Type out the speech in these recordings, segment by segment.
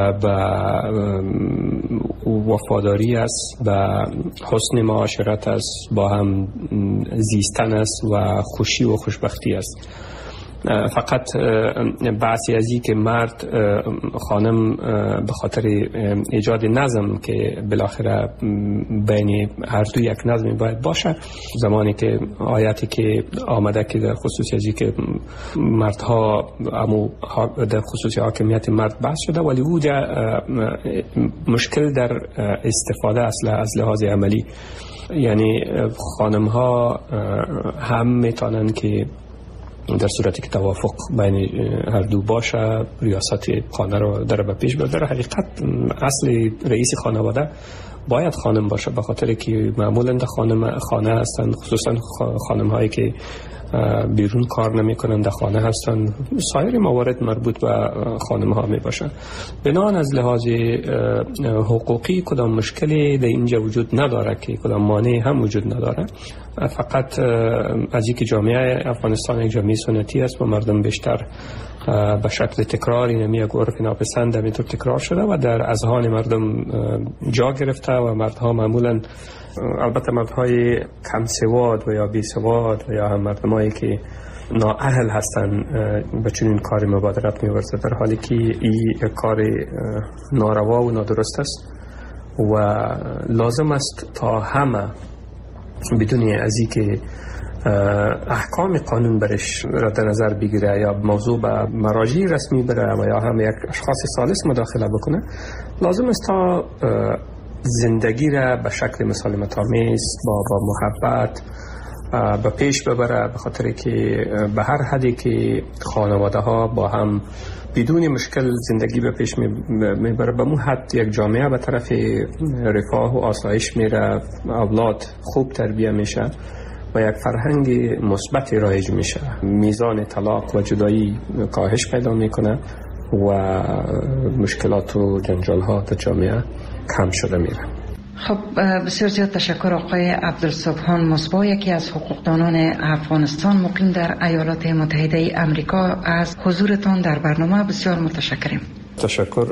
به وفاداری است، به حسن معاشرت است، با هم زیستن است و خوشی و خوشبختی است. فقط بحثی از این که مرد خانم به خاطر ایجاد نظم که بالاخره بین هر دو یک نظمی باید باشه، زمانی که آیاتی که آمده که در خصوص از این که مردها در خصوص حاکمیت مرد بحث شده، ولی او مشکل در استفاده از لحاظ عملی، یعنی خانم ها هم میتونن که در صورتی که توافق بین هر دو باشه ریاست خانه رو در به پیش ببره. حقیقت اصل رئیس خانواده باید خانم باشه، به خاطر که معمولا خانه هستند، خصوصا خانم هایی که بیرون کار نمی کنند در خانه هستند. سایر موارد مربوط به خانم ها می باشند. بنابراین از لحاظ حقوقی کدام مشکلی در اینجا وجود نداره که کدام مانعی هم وجود نداره. فقط از اینکه جامعه افغانستان یک جامعه سنتی است و مردم بیشتر به شکل تکراری نمی عرف ناپسند همینطور تکرار شده و در اذهان مردم جا گرفته و مردها معمولا، البته مردهای کم سواد و یا بی سواد و یا هم مردمایی که نااهل هستن به چنین کاری مبادرت می‌ورزند، در حالی که این کار ناروا و نادرست است و لازم است تا همه بدون از این که احکام قانون برش را در نظر بگیره یا موضوع به مراجع رسمی بره و یا هم یک اشخاص ثالث مداخله بکنه، لازم است تا زندگی را به شکل مسالمت آمیز با محبت به پیش ببره، به خاطر که به هر حدی که خانواده ها با هم بدون مشکل زندگی به پیش میبره، به مو حد یک جامعه به طرف رفاه و آسایش میره، اولاد خوب تربیه میشه و یک فرهنگ مثبت رایج میشه، میزان طلاق و جدایی کاهش پیدا میکنه و مشکلات و جنجال ها در جامعه کم شده میره. خب بسیار زیاد تشکر آقای عبدالصبحان مصباح، یکی از حقوقدانان افغانستان مقیم در ایالات متحده امریکا، از حضورتان در برنامه بسیار متشکریم. تشکر.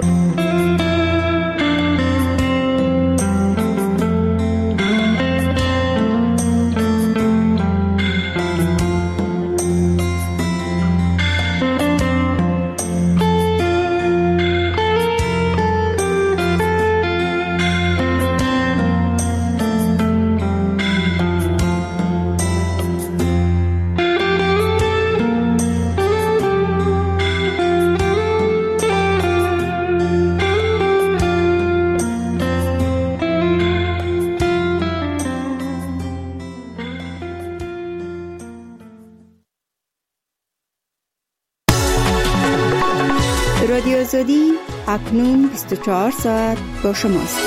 رادیو آزادی اکنون 24 ساعت با شماست.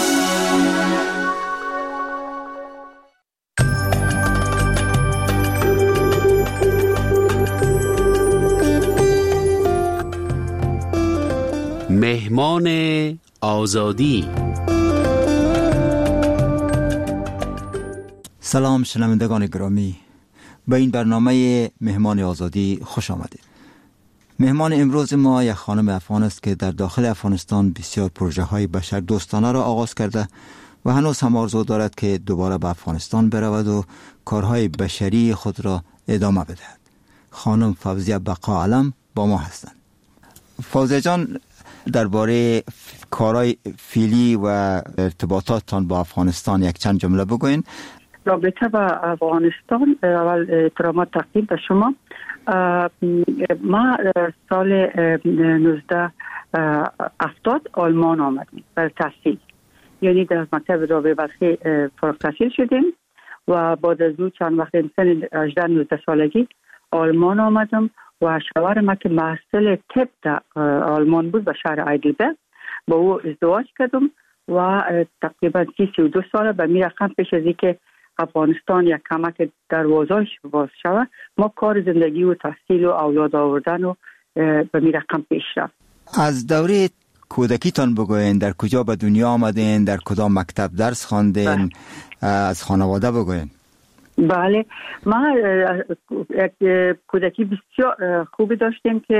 مهمان آزادی. سلام شنوندگان گرامی، به این برنامه مهمان آزادی خوش آمدید. مهمان امروز ما یک خانم افغان است که در داخل افغانستان بسیار پروژه های بشر دوستانه را آغاز کرده و هنوز هم آرزو دارد که دوباره به افغانستان برود و کارهای بشری خود را ادامه بدهد. خانم فوزیه بقا علم با ما هستند. فوزیه جان، درباره کارهای فعلی و ارتباطاتتان با افغانستان یک چند جمله بگوین. رابطه با افغانستان، اول احترامات تقدیم به شما. ما سال 1970 آلمان آمدیم برای تحصیل، یعنی در مکتب رابعه بلخی فارغ التحصیل شدیم و بعد از او چند وقت سن 18-19 سالگی آلمان آمدم و شوهر ما که محصل طب در آلمان بود به شهر هایدلبرگ، با او ازدواج کردم و تقریبا 32 سال به می رقم پیش از اینکه افغانستان یک کمک دروازه‌اش باز شود، ما کار زندگی و تحصیل و اولاد آوردن و به می رقم پیش رفت. از دوره کودکیتان بگوین، در کجا به دنیا آمدین، در کدام مکتب درس خواندین، از خانواده بگوین. بله، ما یک کودکی بسیار خوبی داشتیم که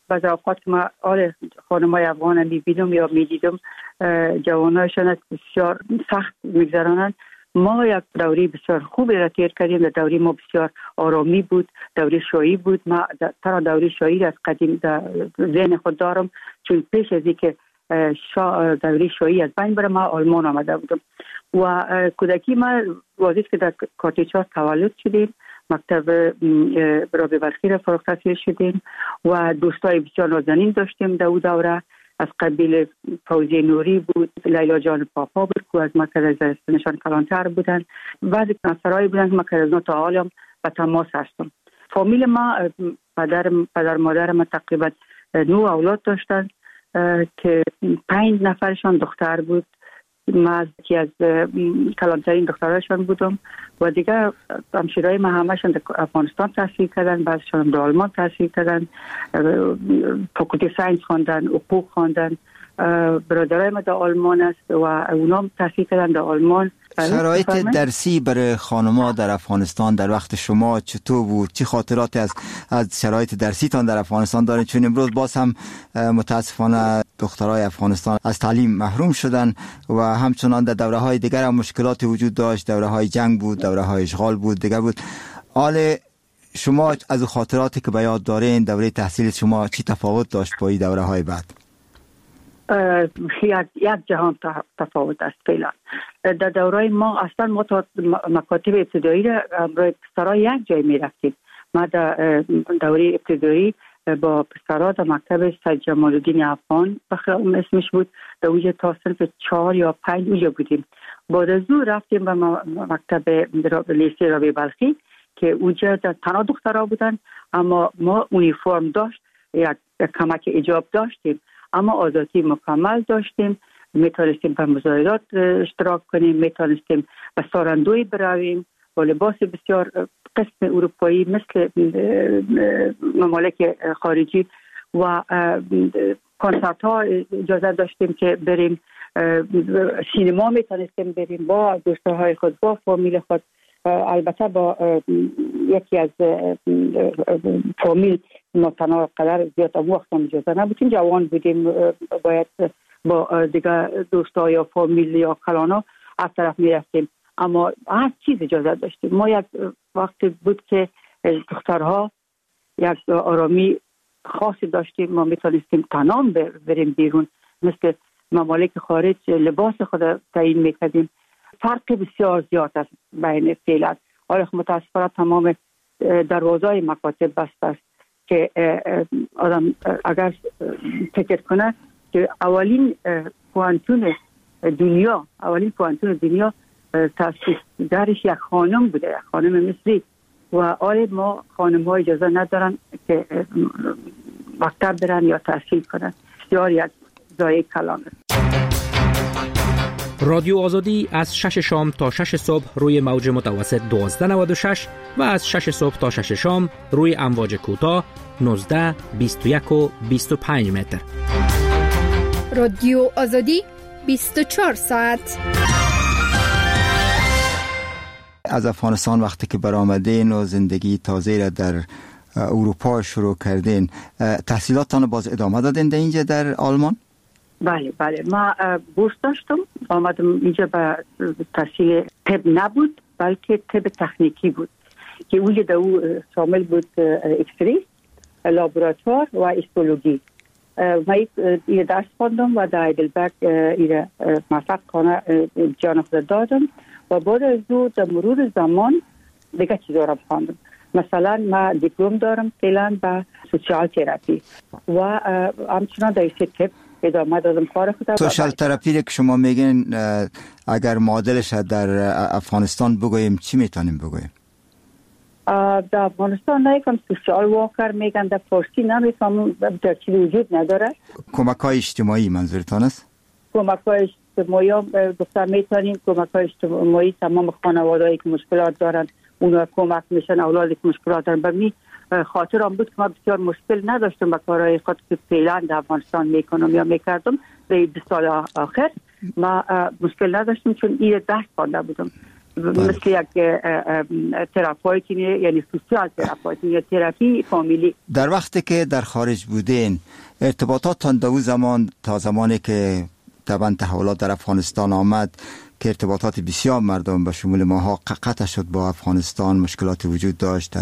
بعض اوقات ما خانم‌های افغان می‌بینم یا می‌دیدم جوانایشان بسیار سخت می‌گذرانند. ما یک دوره بسیار خوبی را تیر کردیم. دوره ما بسیار آرامی بود، دوره شاهی بود. ما ترا دوره شاهی را از قدیم در ذهن خود دارم، چون پیش از اینکه دوره شاهی از بین بره ما آلمان آمده بودم و کودکی ما واضح که در کاتیچار تولد شدیم. مکتب رابعه بلخی را فارغ التحصیل شدیم و دوستای بسیار نازنین داشتیم در اون دوره. از قبیل فوزی نوری بود، لیلا جان پاپا بود که از مرکز زرستانشان کلانتر بودن. بعضی کنسرهایی بودن که ما که از تا حالم به تماس هستم. فامیل ما پدر مادر ما تقریبا 9 اولاد داشتن که 5 نفرشان دختر بود. من یکی از کلانترین دختراشان بودم و دیگه همشیرای ما همشون در افغانستان تحصیل کردن، بعضشان در آلمان تحصیل کردن، فاکولته ساینس خواندن، حقوق خواندن. برادرای ما در آلمان است و اونام تحصیل کردن در آلمان. شرایط درسی برای خانم‌ها در افغانستان در وقت شما چطور بود؟ چه خاطراتی از شرایط درسیتان در افغانستان دارید؟ چون امروز باز هم متاسفانه دخترای افغانستان از تعلیم محروم شدن و همچنان در دوره‌های دیگر هم مشکلاتی وجود داشت. دوره‌های جنگ بود، دوره‌های اشغال بود، دیگر بود. حال شما از خاطراتی که به یاد دارین دوره تحصیل شما چی تفاوت داشت با این دوره‌های بعد؟ یک جهان تفاوت است فعلا. در دوره ما اصلا ما تا مکاتب ابتدایی را برای پسرها یک جای می رفتیم. ما در دوره ابتدایی با پسرها در مکتب سید جمال الدین افغان اسمش بود، در اونجا تا صنف 4 یا 5 اونجا بودیم. بعد از اون رفتیم به مکتب لیسه رابعه بلخی که اونجا تنها دخترها بودن، اما ما اونیفرم داشت، یک کمک حجاب داشتیم، اما آزادی مکمل داشتیم. میتونستیم به مظاهرات اشتراک کنیم، میتونستیم به ساراندوی برویم با لباس بسیار قسم اروپایی مثل ممالک خارجی و کنسرت ها اجازه داشتیم که بریم، سینما میتونستیم بریم با دوستهای خود، با فامیل خود. البته با یکی از فامیل ما تنها قدر زیاد وقت هم اجازه نبودیم، جوان بودیم، باید با دیگه دوستا یا فامیل یا کلانا از طرف می رفتیم، اما هر چیز اجازه داشتیم. ما یک وقت بود که دخترها یک آرامی خاصی داشتیم، ما میتونستیم تنها بریم بیرون، مثل ممالک خارج لباس خود تعیین میکردیم. فرق بسیار زیاد است بین فعلا. حالا متاسفانه تمام دروازهای مکاتب بسته است که آدم اگر فکر کنه که اولین پوانتون دنیا تاسیس درش یک خانم بوده، یک خانم مصری، و آره ما خانم ها اجازه ندارن که مکتب برن یا تحصیل کنن. بسیار یک ضایع کلام است. رادیو آزادی از 6 شام تا 6 صبح روی موج متوسط 1296 و از 6 صبح تا 6 شام روی امواج کوتاه 19، 21 و 25 متر. رادیو آزادی 24 ساعت. از افغانستان وقتی که برآمدین و زندگی تازه را در اروپا شروع کردین، تحصیلاتتان باز ادامه دادین در اینجا در آلمان؟ بله ما بورس داشتم، آمدم اینجا به تحصیل طب نبود بلکه طب تکنیکی بود که اونجا در او شامل بود اکسری، لابراتوار و هیستولوژی. ما این درس خواندم و در هایدلبرگ این موفق کنه جان خود دادم و بعد از او در مرور زمان دیگه چیزا را خواندم. مثلا ما دیپلم دارم فعلا به سوشال تراپی و همچنان در طب ادامه دادم کار خودم. سوشال تراپی که شما میگین اگر معادلش در افغانستان بگوییم چی میتونیم بگوییم؟ در افغانستان نایکم سوشال واکر میگن، در فارسی نمیفهمم، در چیزی وجود نداره. کمک های اجتماعی منظورتان است؟ کمک های اجتماعی هم گفتم میتونیم، کمک های اجتماعی تمام خانوادهایی که مشکلات دارن اونا کمک میشن، اولادی که مشکلات دارن. به می خاطر هم بود که ما بسیار مشکل نداشتم با کارهای خود که فعلا در افغانستان میکنم یا میکردم. به 20 سال آخر ما مشکل نداشتیم چون این درس خوانده بودم. مثل یک تراپیوتی یعنی سوسیال تراپیوتی یا تراپی فامیلی. در وقتی که در خارج بودین ارتباطاتتان تا زمانی که طبعا تحولات در افغانستان آمد که ارتباطات بسیار مردم به شمول ماها قطع شد با افغانستان، مشکلات وجود داشت،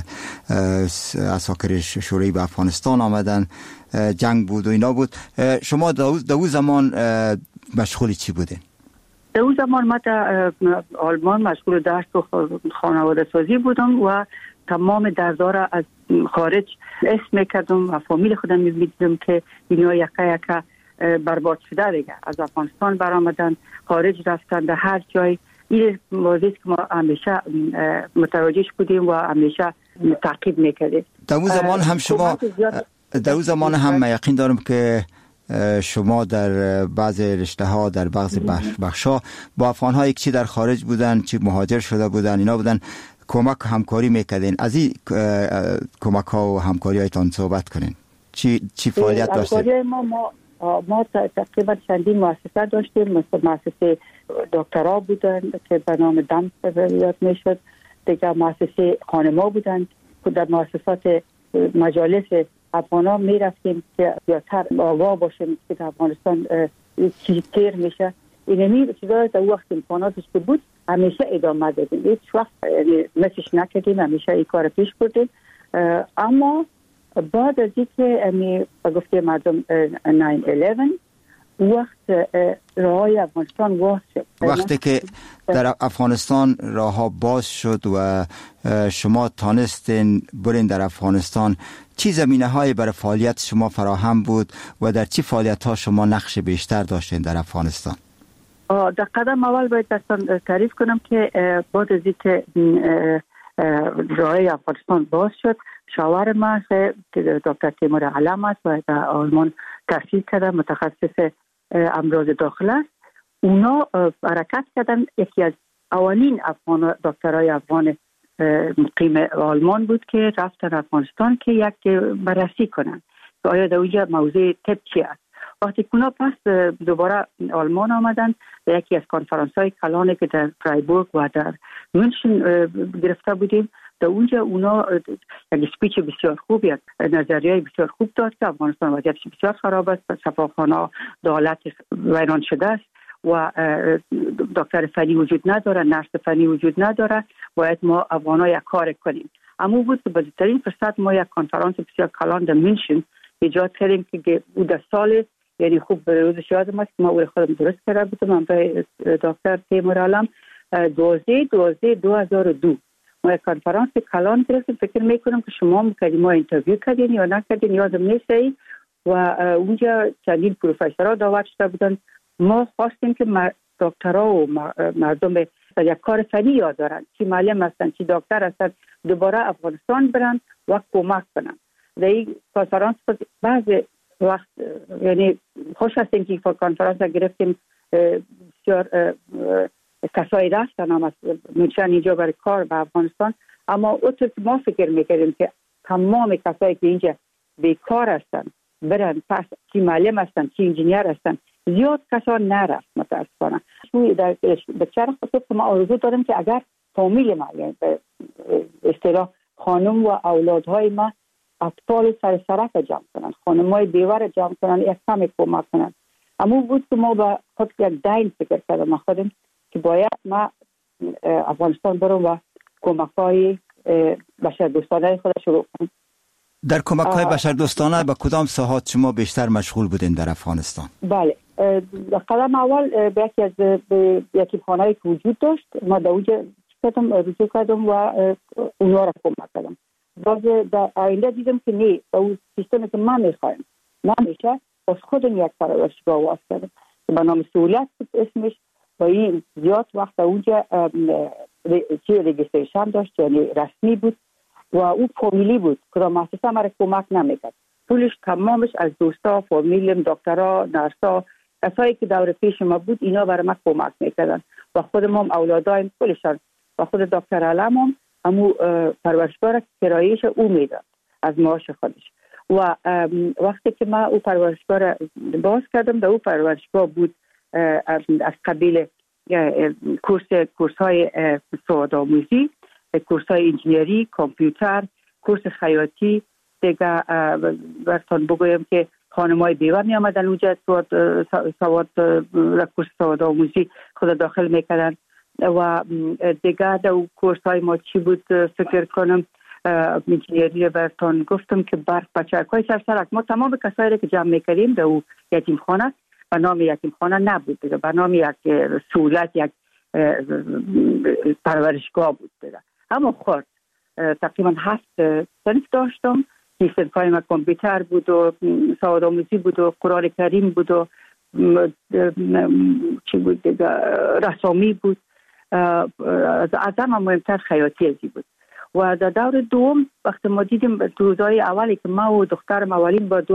عساکر شوروی به افغانستان آمدن، جنگ بود و اینا بود. شما در او زمان مشغول چی بودین؟ در اون زمان ما در آلمان مشغول درس و خانواده سازی بودم و تمام دردارا از خارج اسم میکردم و فامیل خودم میدیدم که اینا یکا برباد شده دیگه، از افغانستان برآمدن، خارج رفتن، در هر جای. این موضوعی که ما همیشه متوجهش بودیم و همیشه تعقیب میکردیم. در اون زمان هم شما در اون زمان هم یقین دارم که شما در بعض رشته ها، در بعض بخش ها با افغان ها یک چی در خارج بودن، چی مهاجر شده بودن، اینا بودن، کمک همکاری میکردین. از این کمک ها و همکاری هایتان صحبت کنین. چی فعالیت داشتید؟ ما تقریبا چندین مؤسسه داشتیم. مثل مؤسسه دکترا بودن که به نام دم یاد میشد، دیگه مؤسسه خانما بودن که در مؤسسات مجالس افغانا می رفتیم که زیادتر آگاه باشیم که افغانستان چی تیر میشه. اینمی چیزا در وقت امکاناتش که بود همیشه ادامه دادیم، هیچ وقت مسیش نکردیم، همیشه این کار پیش بردیم. اما بعد از اینکه گفته مردم 9/11 وقت راههای افغانستان باز شد، وقتی که در افغانستان راهها باز شد و شما تانستین برین در افغانستان، چی زمینه های برای فعالیت شما فراهم بود و در چی فعالیت ها شما نقش بیشتر داشتین در افغانستان؟ در قدم اول باید دستان تعریف کنم که بعد از اینکه راههای افغانستان باز شد، شاور ما که دکتر تیمور علم است و در آلمان تحصیل کرده، متخصص امراض داخل است. اونا حرکت کردن. یکی از اولین دکترای افغان مقیم آلمان بود که رفتن افغانستان که یک بررسی کنن که آیا در اونجا موضوع طب چی است. وقتی اونا پس دوباره آلمان آمدن، یکی از کنفرانس های کلانی که در فرایبورگ و در مونشن گرفته بودیم، در اونجا اونا یک سپیچ بسیار خوب، یک نظریه بسیار خوب داد که افغانستان وضعیتش بسیار خراب است، شفاخانه دولت ویران شده است و دکتر فنی وجود نداره، نرس فنی وجود نداره، باید ما افغان‌ها یک کار کنیم. اما بود که بزرگترین فرصت ما یک کنفرانس بسیار کلان در مونشن ایجاد کردیم که در سال، یعنی خوب به روزش یادم است که ما خودم درست کرده بودم، من به دکتر تیمور علم 12/2002 ما یک کنفرانس کلان گرفتیم. فکر میکنم که شما میکردیم، ما اینترویو کردین یا نکردین یادم نیست، و اونجا چندین پروفسورها دعوت شده بودن. ما خواستیم که دکترها و مردم یک کار فنی یاد دارن، چی معلم هستن، چی دکتر هستن، دوباره افغانستان برن و کمک کنن. در این کنفرانس بعض وقت یعنی خوش هستیم که کنفرانس گرفتیم، بسیار کسایی رفتن هم از منشن اینجا برای کار به افغانستان. اما اونطور که ما فکر میکردیم که تمام کسایی که اینجا بیکار هستن برن پس، چی معلم هستن، چی انجینیر هستن، زیاد کسا نرفت متاسفانه. به چرا خاطر که ما آرزو دارم که اگر فامیل ما، یعنی به اصطلاح خانم و اولادهای ما، اطفال سرک جمع کنن، خانمای بیوه جمع کنن، یک کم کمک کنن. اما بود که ما با خود یک دین فکر کردم خودم که باید ما افغانستان برم و کمک‌های بشردوستانه خود شروع کنم. در کمک‌های بشردوستانه به کدام ساحات شما بیشتر مشغول بودین در افغانستان؟ بله، قدم اول به یکی از یتیمخانه‌ای که وجود داشت، ما در اونجا رجوع کردم و اونها را کمک کردم. باز در آینده دیدم که نه، با اون سیستمی که من میخوایم، من میشه از خودم یک پرورشگاه واس کردم به نام سهولت اسمش، و این زیاد وقت اونجا چی رجیستریشن داشت، یعنی رسمی بود و او فامیلی بود که مؤسسه مرا کمک نمیکرد. پولش تمامش از دوستا، فامیلم، دکترها، نرسا، کسایی که دور پیش ما بود، اینا برای ما کمک میکردن و خودم هم اولادایم پولشان و خود دکتر علم هم همو پرورشگاه را کرایهش او میداد از معاش خودش. و وقتی که ما او پرورشگاه را باز کردم، در او پرورشگاه بود از قبیل کورس های سواد آموزی، کورس های انجینری، کامپیوتر، کورس خیاطی. دیگه براتون بگویم که خانم‌های بیوه می آمدن اونجا کورس سواد آموزی خود داخل میکردن. و دیگه در کورس های ما چی بود فکر کنم انجینری براتون گفتم که برق بچه‌های سرسرک. ما تمام کسایی که جمع میکردیم در او یتیم خانه، به نام یتیم خانه نبود دیگه، به نام یک سهولت، یک پرورشگاه بود دیگه. اما خود تقریبا 7 صنف داشتم. این صنفای ما کامپیوتر بود و سواد آموزی بود و قرآن کریم بود و چی بود دیگه، رسامی بود. از همه مهمتر خیاطی ازی بود. و در دور دوم وقتی ما دیدیم روزهای اولی که ما و دخترم اولین با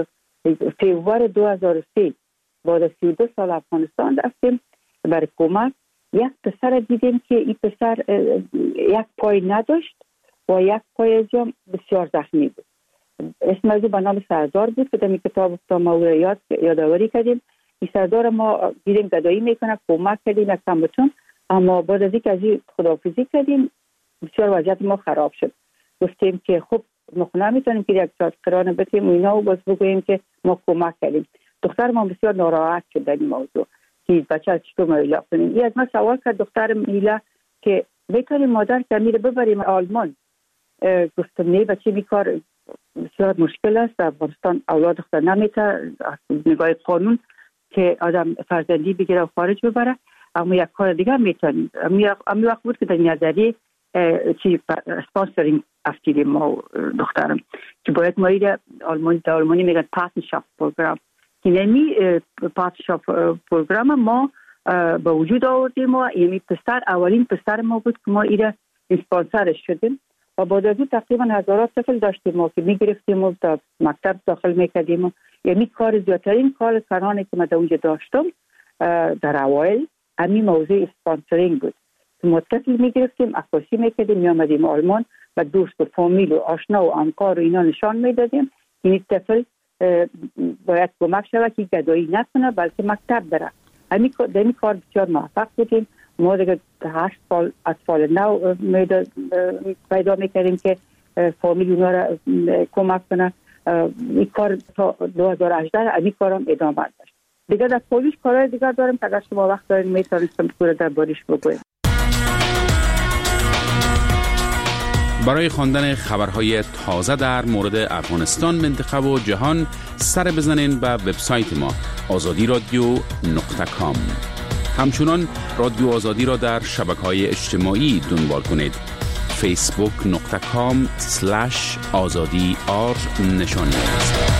فوریه 2003 بعد از 32 سال افغانستان رفتیم برای کمک، یک پسر دیدیم که این پسر یک پای نداشت و یک پای جام بسیار زخمی بود. اسم از او به نام سردار بود که در این کتاب ما او را یادآوری کردیم. این سردار ما دیدیم گدایی میکنه، کمک کردیم یک کمتون، اما بعد از اینکه از این خداحافظی کردیم بسیار وضعیت ما خراب شد. گفتیم که خب ما نمیتونیم که یک ساعت قرار بتیم اینا و باز بگوییم که ما کمک کردیم. دختر ما بسیار ناراحت شد در این موضوع که بچه چطور مایلا کنیم. این از ما سوال کرد دختر میلا که میتونیم مادر که میره ببریم آلمان. گفتم نه بچه بیکار بسیار مشکل است، در افغانستان اولاد دختر نمیتونه نگاه قانون که آدم فرزندی بگیره و خارج ببره، اما یک کار دیگه میتونیم. امی وقت بود که در نظری چی اسپانسرینگ افتیدیم ما دخترم که باید ما ایره آلمانی میگن پارتنرشاپ پروگرام که نمی پارتنرشاپ پروگرام ما به وجود آوردیم و یعنی پسر اولین پسر ما بود که ما ایره اسپانسرش شدیم و بعد از اون تقریبا هزارات طفل داشتیم ما که میگرفتیم و در مکتب داخل میکردیم. یعنی کار زیادترین کارانی که ما در اونجا داشتم در اوایل همین موضوع اسپانسرینگ بود. ما طفل میگرفتیم، عکاسی میکردیم، میامدیم آلمان و دوست و فامیل و آشنا و همکار و اینا نشان میدادیم این طفل باید کمک شود که گدایی نکنه بلکه مکتب بره. همین کار بسیار موفق بودیم. ما دیگه 8 سال اطفال نو پیدا میکردیم که فامیل اونا را کمک کنه. این کار تا 2018 همین کارم ادامه داشت. دیگه در پولیش کارهای دیگر دارم که اگر شما وقت دارین میتونستم پورا در باریش بگویم. برای خواندن خبرهای تازه در مورد افغانستان، منطقه و جهان سر بزنین به وبسایت ما azadiradio.com. همچنان رادیو آزادی را در شبکه‌های اجتماعی دنبال کنید. facebook.com/azadi_r نشانی است.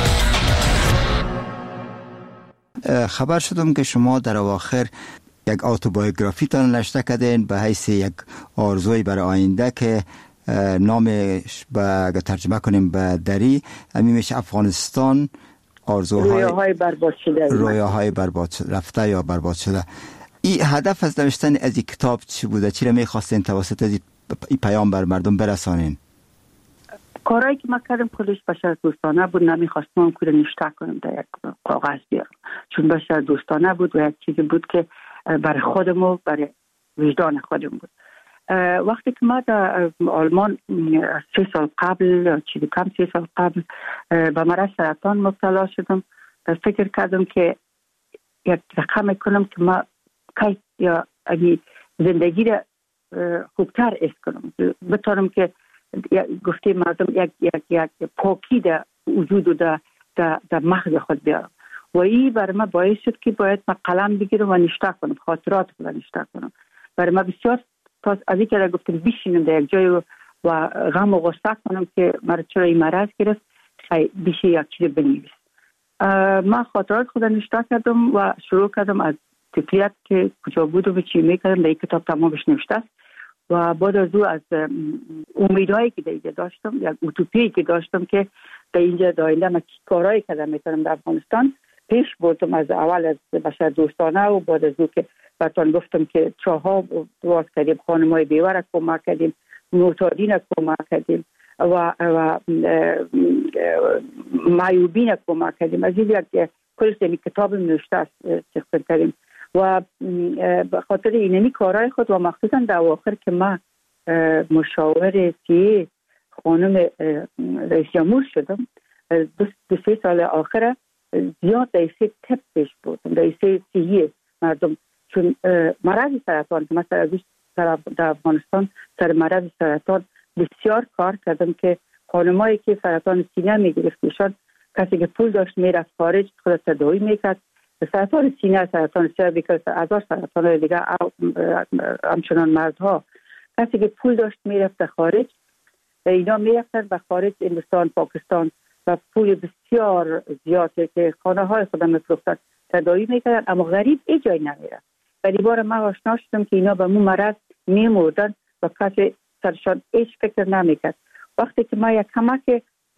خبر شدم که شما در اواخر یک اتوبیوگرافی تان نوشته کردین به حیث یک آرزوی برای آینده که نامش اگر ترجمه کنیم به دری همین میشه افغانستان رویاهای برباد شده، رویاهای برباد رفته یا برباد شده. این هدف از نوشتن از این کتاب چی بوده؟ چی را میخواستین توسط از این پیام بر مردم برسانین؟ کارهایی که ما کردم کلش بشر دوستانه بود. نمیخواستم که نوشته کنم در یک کاغذ بیارم چون بشر دوستانه بود و یک چیزی بود که برای خودم و برای وجدان خودم بود. وقتی که ما در آلمان 3 سال قبل چیزی کم 3 سال قبل به مرض سرطان مبتلا شدم، فکر کردم که یک رقم کنم که ما کی یا زندگی را خوبتر است کنم، بتونم که گفته مردم یک پاکی در وجود و در مغز خود بیارم. و این برای من باعث شد که باید من قلم بگیرم و نوشته کنم، خاطرات خود نوشته کنم. برای من بسیار از این که گفتم بشینم در یک جای و غم و غصه کنم که مرا چرا این مرض گرفت، بیشه یک چیز بنویس. من خاطرات خود نوشته کردم و شروع کردم از طفلیت که کجا بودم و چی میکردم در این کتاب تمامش نوشته است. و بعد از او از امیدهایی که در اینجا داشتم، یک اوتوپیایی که داشتم که در اینجا داینده من کارهایی کردم میتونم در افغانستان پیش بردم. از اول از بشر دوستانه و بعد از او که براتون گفتم که چاها دواز کردیم، خانمای بیوه کمک کردیم، معتادین کمک کردیم و معیوبین کمک کردیم. از این یک کلش کتاب نوشته است چیز کردیم و به خاطر اینمی کارهای خود و مخصوصا در آخر که ما مشاور سی خانم رئیس جمهور شدم، 2-3 سال آخر زیاد دیسه تپش بود، دیسه سیه مردم، چون مرض سرطان که مثلا در افغانستان سر مرض سرطان بسیار کار کردم که خانمایی که سرطان سینه میگرفتشان، کسی که پول داشت میرفت خارج خود تداوی میکرد، سرطان سینه، سرطان سرویکال، هزار سرطان دیگه، همچنان مردها، کسی که پول داشت میرفت خارج، اینا میرفتن به خارج، هندوستان، پاکستان، و پول بسیار زیاده که خانه های خودم میفروختن تداوی میکردن، اما غریب ای جای نمیرفت. ولی بار ما آشنا شدم که اینا به مو مرض میمردن و کسی سرشان هیچ فکر نمیکرد. وقتی که ما یک کمک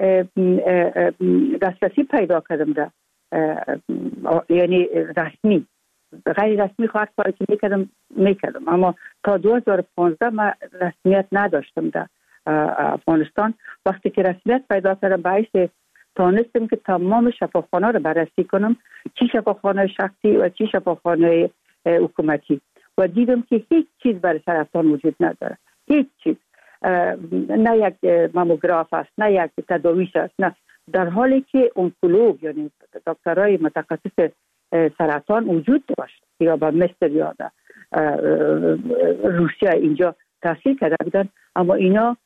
دسترسی پیدا کردم ده، یعنی رسمی، غیر رسمی خواهد کاری که میکردم، اما تا 2015 ما رسمیت نداشتم در افغانستان. وقتی که رسمیت پیدا کردم باعث تانستم که تمام شفاخانه رو بررسی کنم، چی شفاخانه شخصی و چی شفاخانه حکومتی، و دیدم که هیچ چیز برای سرطان وجود نداره، هیچ چیز، نه یک ماموگراف است، نه یک تداویش است، نه، در حالی که اونکولوگ یعنی دکترای متخصص سرطان وجود داشت یا به مصر یا روسیه اینجا تحصیل کرده بودن، اما اینا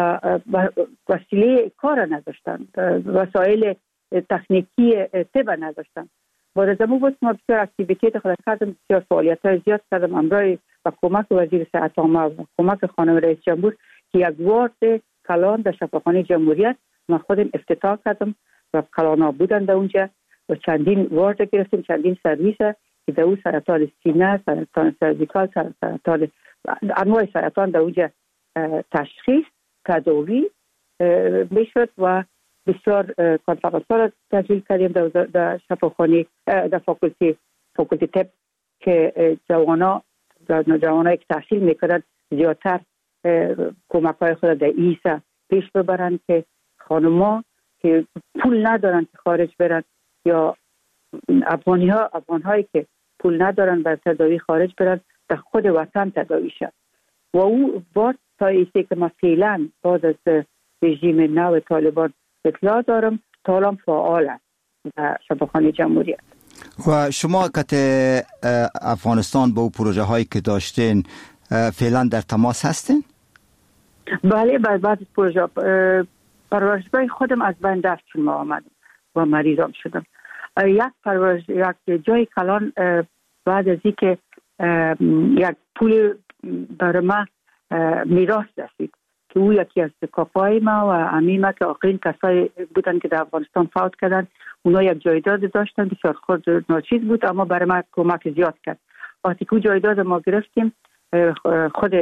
وسیله کار نداشتن، وسایل تکنیکی طب نداشتن. با زمو بود ما بسیار اکتیویتی خود کردم، بسیار فعالیت‌های زیاد کردم، همراه با کمک وزیر صحت عامه و کمک خانم رئیس جمهور که یک وارد کلان در شفاخانه جمهوریت ما خودم افتتاح کردم و کلانا بودن در اونجا و چندین وارد گرفتیم، چندین سرویس که در اون سرطان سینه، سرطان سرویکال، سرطان انواع سرطان در اونجا تشخیص، تداوی میشد و بسیار کنفرانس‌ها را تشکیل کردیم در شفاخانه، در فاکولتی طب که جوانایی که تحصیل میکردن زیادتر کمک‌های خود در ایسا پیش ببرن که خانم‌ها که پول ندارن که خارج برن یا افغان‌هایی که پول ندارن بر تداوی خارج برن، در خود وطن تداوی شد. و او بعد تا ایسته که ما فعلا بعد از رژیم نو طالبان اطلاع دارم تا فعال است در شفاخانه جمهوریت. و شما که افغانستان با پروژه هایی که داشتین فعلا در تماس هستین؟ بله، بعد از پروژه پرورشگاه خودم از بین رفت چون ما آمدم و مریضم شدم. یک جای کلان بعد از اینکه یک پول برای ما میراث رسید که او یکی از کاکای ما و عمیمه که آخرین کسایی بودن که در افغانستان فوت کردن، اونا یک جایداد داشتن بسیار خود ناچیز بود اما برای ما کمک زیاد کرد. وقتی که جایداد ما گرفتیم خود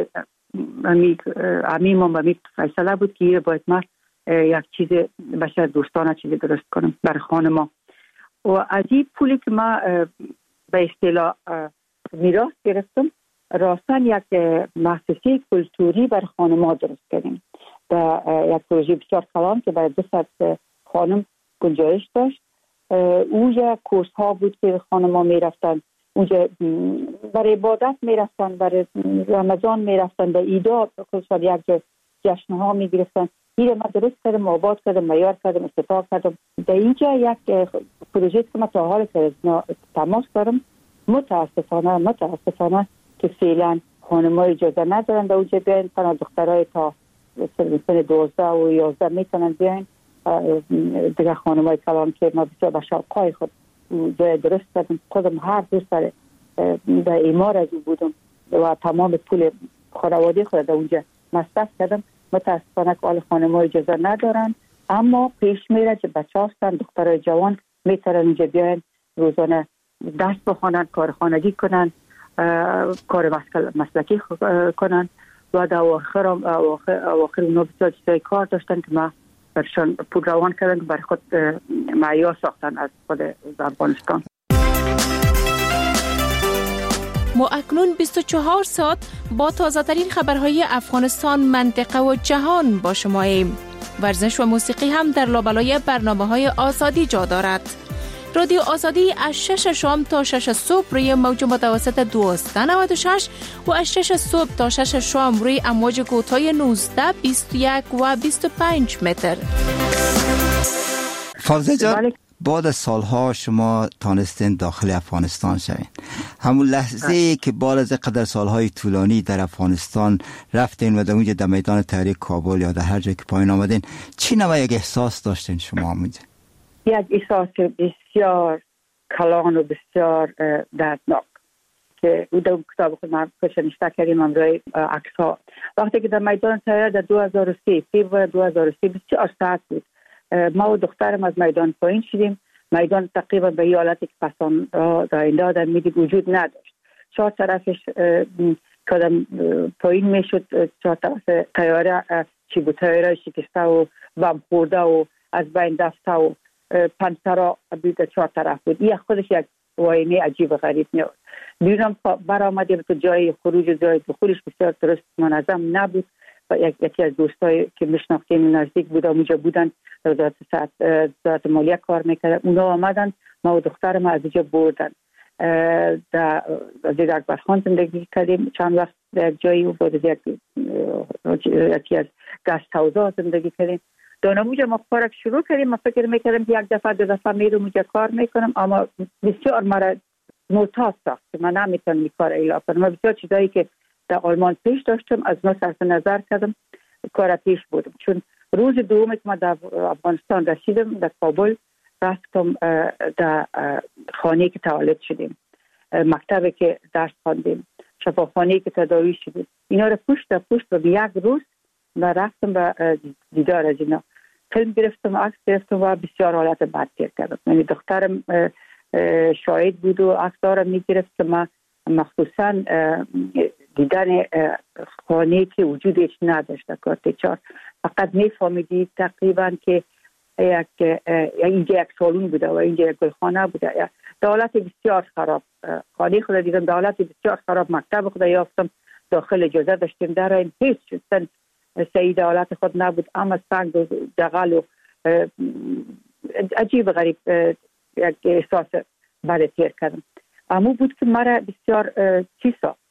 عمیم و فیصله بود که باید ما یک چیز بشر دوستانه چیزی درست کنم برای خانه ما. و از این پولی که ما به اصطلاح میراث گرفتم راستن یک مؤسسه کلتوری برای خانم‌ها درست کردیم. یک پروژه بسیار کلان که برای 200 خانم گنجایش داشت. اونجا کورس ها بود که خانم‌ها میرفتن، اونجا برای عبادت میرفتن، برای رمضان میرفتن، به ایدا خصوصا یک جشن ها میگرفتن. این ما درست کردم، آباد کردم، معیار کردم، افتتاح کردم. در اینجا یک پروژه که ما تا حال تماس دارم، متاسفانه که فعلا خانم‌ها اجازه ندارن در اونجا بیاین، تنها دخترای تا سن 12 و 11 میتونن بیاین. دیگه خانم‌های کلان که ما بسیار به شوقای خود جای درست کردم، خودم هر روز در ایمار از او بودم و تمام پول خانواده خود در اونجا مصرف کردم. متاسفانه که آل خانم‌ها اجازه ندارن، اما پیش میره که بچه هستن، دخترای جوان میتونن اونجا بیاین، روزانه درس بخونن، کار خانگی کنن، کار مسلکی کنن و در اواخر اونا بسیار چیزای کار داشتن که ما برشان پول روان کردن که برای خود معیار ساختن از خود افغانستان. ما اکنون 24 ساعت با تازه ترین خبرهای افغانستان، منطقه و جهان با شماییم. ورزش و موسیقی هم در لابلای برنامه‌های آزادی جا دارد. رادیو آزادی از 6 شام تا 6 صبح روی موج متوسط 1296 و از 6 صبح تا 6 شام روی امواج کوتاه 19، 21 و 25 متر. فوزه جان، بعد از سالها شما تانستین داخل افغانستان شوین. همون لحظه که بعد از قدر سالهای طولانی در افغانستان رفتین و در اونجا در میدان تحریک کابل یا در هر جای که پایین آمدین، چی نوع یک احساس داشتین شما اونجا؟ یک احساس بسیار کلان و بسیار دردناک که او در کتاب خود من نشته کردیم امروی عکس ها. وقتی که در میدان تحریک در 2003 فیبر 2003 بسیار ساعت بود، ما و دخترم از میدان پایین شدیم. میدان تقریبا به حالتی که پسان در این دادن میدید وجود نداشت. چهار طرفش کدام پایین میشد، چهار طرف تیاره چی بود، تیاره شکسته و بم خورده و از بین دسته و پنسرا بود چهار طرف بود. این خودش یک واینه عجیب و غریب میاد. بیرون برآمدیم تو جای خروج و جای دخولش بسیار درست منظم نبود و یکی از دوستایی که میشناختیم نزدیک بود اونجا بودن، در وزارت مالیه کار میکردن. اونا آمدن، ما و دخترم از اینجا بردن. در وزیر اکبرخان زندگی کردیم چند وقت در یک جایی و بعد یکی از گست هاوزا زندگی کردیم. دانموجا ما کارک شروع کردیم. ما فکر میکردم که یک دفعه دو دفعه میرم اونجا کار میکنم، اما بسیار مرا معتاد ساخت که من نمیتونم این کار اجرا کنم. من بسیار چیزایی که در آلمان پیش داشتم از ما صرف نظر کردم، کار پیش بودم. چون روز دوم که ما در افغانستان رسیدم در کابل، رفتم در خانه که تولد شدیم، مکتبی که درس خواندیم، شفاخانه که تداوی شدیم، اینا رو پشت در پشت و به یک روز من رفتم به دیدار از اینا. فیلم گرفتم، عکس گرفتم و بسیار حالت بد تیر کردم. یعنی دخترم شاهد بود و عکس دارم میگرفت که من مخصوصا دیدن خانه که وجودش نداشت کارت چار، فقط میفهمیدی تقریبا که اینجا یک سالون بوده و اینجا یک گلخانه بوده. دولت بسیار خراب، خانه خود دیدم دولت بسیار خراب. مکتب خود یافتم داخل اجازه داشتیم در این هیچ چیز سعی دولت خود نبود، اما سنگ و دغل و عجیب غریب یک احساس بد تیر کردم. اما بود که مرا بسیار چی ساخت،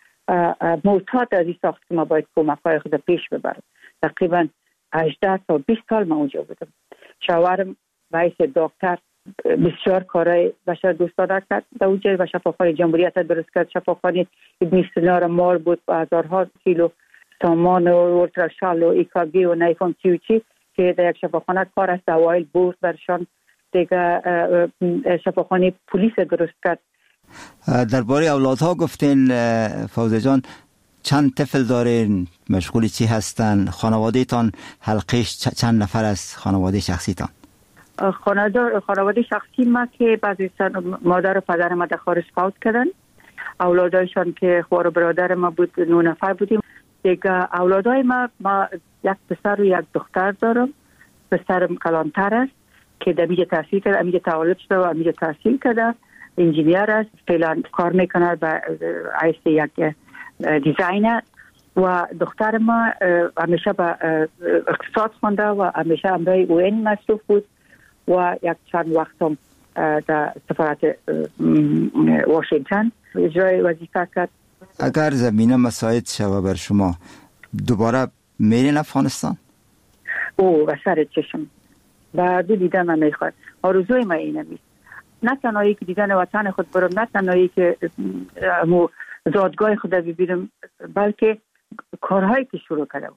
معتاد از این ساخت که ما باید کمک‌های خود پیش ببرم. تقریبا 18 تا 20 سال ما اونجا بودم. شوهرم رئیس دکتر بسیار کارهای بشر دوستانه کرد در اونجا و شفاخانه جمهوریت درست کرد. شفاخانه ابن سینا مال بود و هزارها کیلو سامان و اولتراشال و ایکاگی و نیفون چی که در یک شفاخانه کار است. اوایل برد برشان دیگه شفاخانه پلیس درست کرد. درباره اولادها گفتین فوزه جان، چند طفل دارین؟ مشغول چی هستن؟ خانواده تان حلقش چند نفر از خانواده شخصی تان؟ خانواده شخصی ما که بعضی مادر و پدر ما در خارج فوت کردن. اولادایشان که خوار و برادر ما بود 9 نفر بودیم. دیگه اولادای ما یک پسر و یک دختر دارم. پسرم کلانتر است که در اینجا تحصیل کرده، اینجا تولد شده و اینجا تحصیل کرده، انجینیر است، فعلا کار میکنه به حیث یک دیزاینر. و دختر ما همیشه به اقتصاد خونده و همیشه امرای اوین مصروف بود و یک چند وقت هم در سفارت واشنگتن اجرای وظیفه کرد. اگر زمینه مساعد شود بر شما دوباره میرین افغانستان؟ و سر چشم و دیدن من میخواد. آرزوی من اینه نیست، نه تنهایی که دیدن وطن خود برم، نه تنهایی که زادگاه خود ببینم، بلکه کارهایی که شروع کرده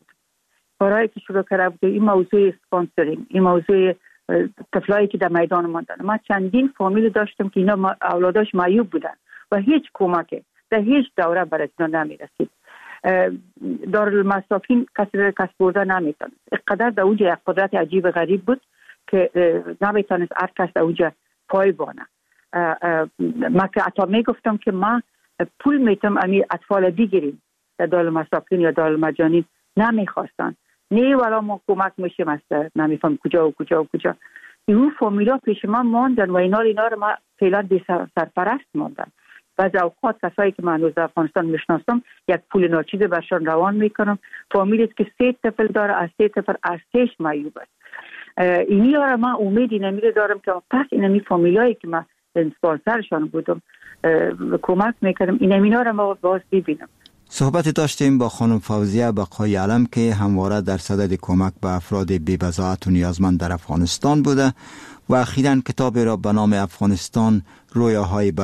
بود. این موضوع اسپانسرینگ، این موضوع طفلایی که در میدان ماندن. من چندین فامیل داشتم که اینا اولاداش معیوب بودن و هیچ کمکی در هیچ دوره برای اینا نمیرسید. دارالمساکین کس برده نمیتونست. اقدر در اونجا یک قدرت عجیب غریب بود که نمیتونست هر کس در اونجا پای بانه. من که حتی میگفتم که ما پول میتونم امی اطفال بگیریم در دارالمساکین یا دارالمجانین، نمیخواستن. نه ولی ما کمک میشیم است، نمیفهم کجا. این فامیلا پیش من ماندن و اینا رو ما فعلا بی سرپرست ماندن. بعض اوقات کسایی که من در افغانستان میشناسم یک پول ناچیز برشان روان میکنم. فامیلی که 3 طفل داره، از 3 طفل از 6 معیوب است. اینی ها من امید اینمی دارم که پس اینمی فامیلایی که من اسپانسرشان بودم کمک میکردم اینمی ها را ما باز ببینم. صحبت داشتیم با خانم فوزیه بقای علم که همواره در صدد کمک به افراد بی‌بضاعت و نیازمند در افغانستان بوده و اخیراً کتابی را به نام افغانستان رویاهای